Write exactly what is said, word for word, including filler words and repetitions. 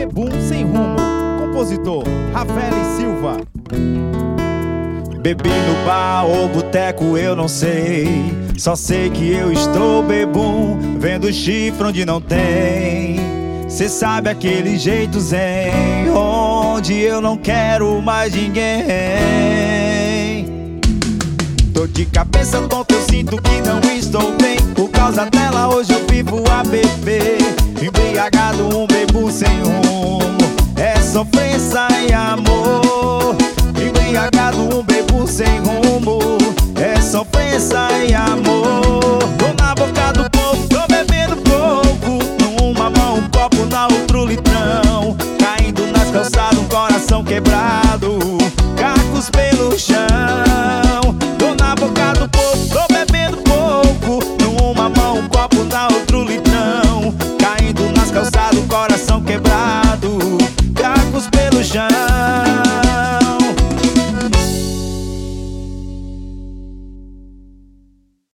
Bebum Sem Rumo, compositor Rafael Silva. Bebi no bar ou boteco, eu não sei. Só sei que eu estou bebum, vendo chifre onde não tem. Cê sabe aquele jeito zen, onde eu não quero mais ninguém. Tô de cabeça tonta, eu sinto que não estou bem. Por causa dela hoje eu vivo a beber. Embriagado, um bebum sem rumo, é sofrência e amor.